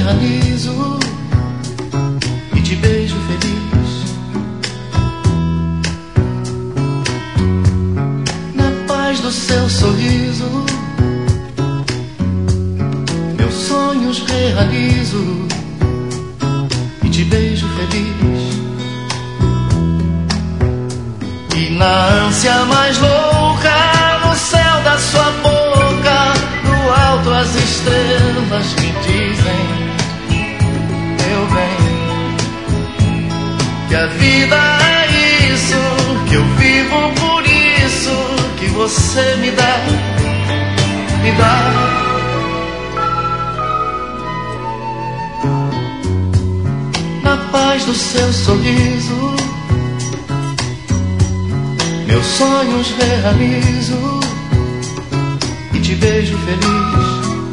realizo e te beijo feliz. Na paz do seu sorriso, meus sonhos realizo e te beijo feliz. E na ânsia mais louca, no céu da sua boca, do alto as estrelas me dizem, meu bem, que a vida é isso, que eu vivo por isso, que você me dá, me dá. Na paz do seu sorriso, meus sonhos realizo e te beijo feliz.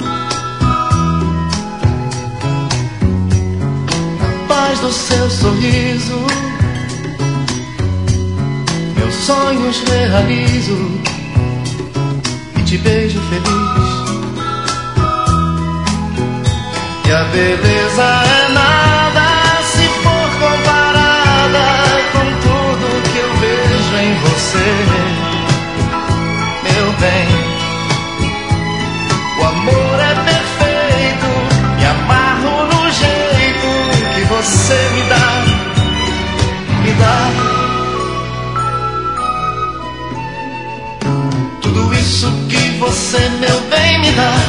Na paz do seu sorriso, meus sonhos realizo e te beijo feliz. E a beleza é nada se for comparada com tudo que eu vejo em você, meu bem. O amor é perfeito, me amarro no jeito que você me dá, me dá. Tudo isso que você, meu bem, me dá,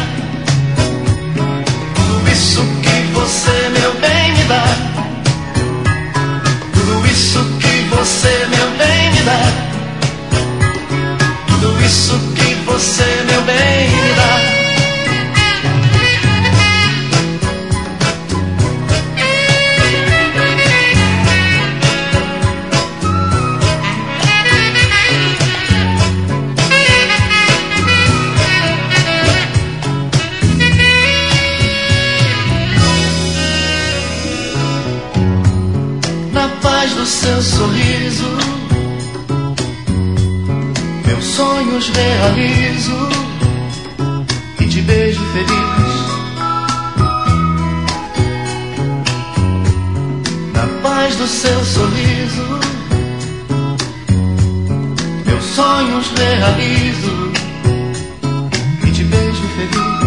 tudo isso que você, meu bem, me dá, tudo isso que você, meu bem, me dá, tudo isso que você, meu bem, me dá. Na paz do seu sorriso, meus sonhos realizo e te beijo feliz. Na paz do seu sorriso, meus sonhos realizo e te beijo feliz.